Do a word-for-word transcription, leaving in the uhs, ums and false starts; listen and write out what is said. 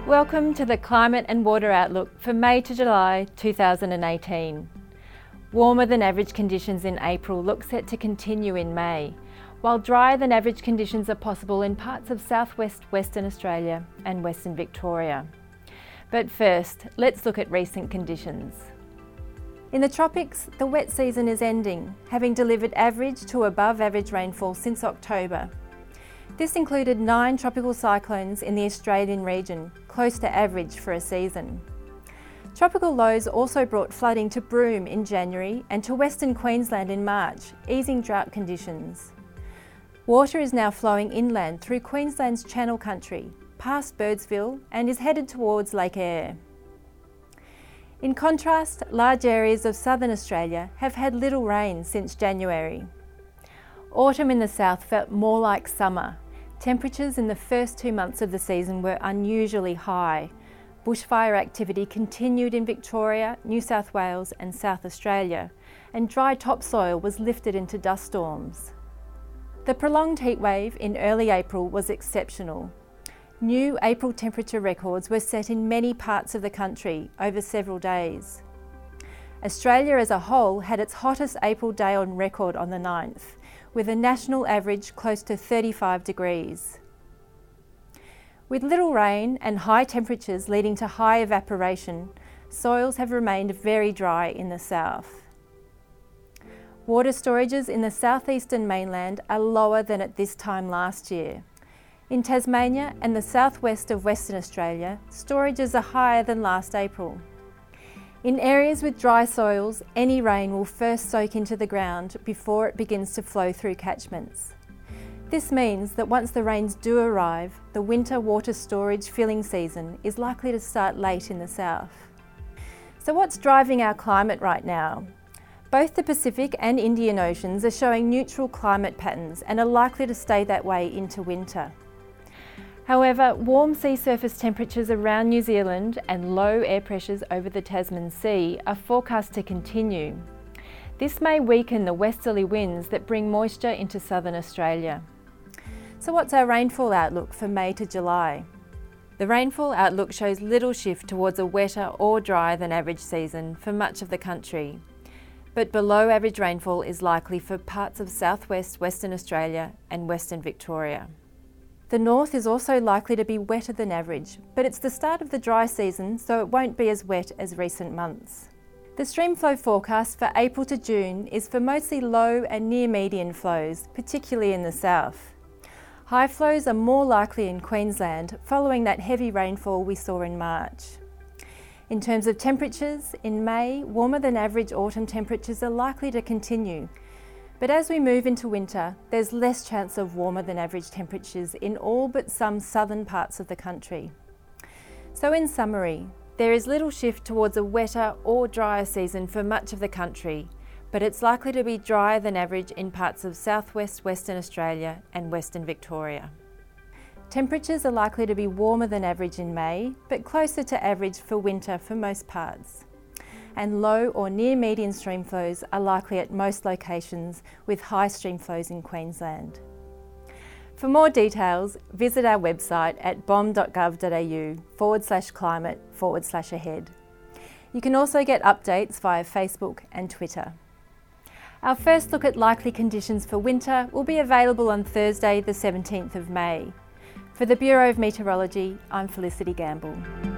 Welcome to the Climate and Water Outlook for May to July two thousand eighteen. Warmer than average conditions in April look set to continue in May, while drier than average conditions are possible in parts of southwest Western Australia and Western Victoria. But first, let's look at recent conditions. In the tropics, the wet season is ending, having delivered average to above average rainfall since October. This included nine tropical cyclones in the Australian region, close to average for a season. Tropical lows also brought flooding to Broome in January and to Western Queensland in March, easing drought conditions. Water is now flowing inland through Queensland's Channel Country, past Birdsville, and is headed towards Lake Eyre. In contrast, large areas of southern Australia have had little rain since January. Autumn in the south felt more like summer. Temperatures in the first two months of the season were unusually high. Bushfire activity continued in Victoria, New South Wales and South Australia, and dry topsoil was lifted into dust storms. The prolonged heatwave in early April was exceptional. New April temperature records were set in many parts of the country over several days. Australia as a whole had its hottest April day on record on the ninth, with a national average close to thirty-five degrees. With little rain and high temperatures leading to high evaporation, soils have remained very dry in the south. Water storages in the southeastern mainland are lower than at this time last year. In Tasmania and the southwest of Western Australia, storages are higher than last April. In areas with dry soils, any rain will first soak into the ground before it begins to flow through catchments. This means that once the rains do arrive, the winter water storage filling season is likely to start late in the south. So what's driving our climate right now? Both the Pacific and Indian Oceans are showing neutral climate patterns and are likely to stay that way into winter. However, warm sea surface temperatures around New Zealand and low air pressures over the Tasman Sea are forecast to continue. This may weaken the westerly winds that bring moisture into southern Australia. So what's our rainfall outlook for May to July? The rainfall outlook shows little shift towards a wetter or drier than average season for much of the country, but below average rainfall is likely for parts of southwest Western Australia and Western Victoria. The north is also likely to be wetter than average, but it's the start of the dry season, so it won't be as wet as recent months. The streamflow forecast for April to June is for mostly low and near median flows, particularly in the south. High flows are more likely in Queensland, following that heavy rainfall we saw in March. In terms of temperatures, in May, warmer than average autumn temperatures are likely to continue. But as we move into winter, there's less chance of warmer than average temperatures in all but some southern parts of the country. So in summary, there is little shift towards a wetter or drier season for much of the country, but it's likely to be drier than average in parts of southwest Western Australia and Western Victoria. Temperatures are likely to be warmer than average in May, but closer to average for winter for most parts. And low or near median streamflows are likely at most locations, with high streamflows in Queensland. For more details, visit our website at bom.gov.au forward slash climate forward slash ahead. You can also get updates via Facebook and Twitter. Our first look at likely conditions for winter will be available on Thursday, the seventeenth of May. For the Bureau of Meteorology, I'm Felicity Gamble.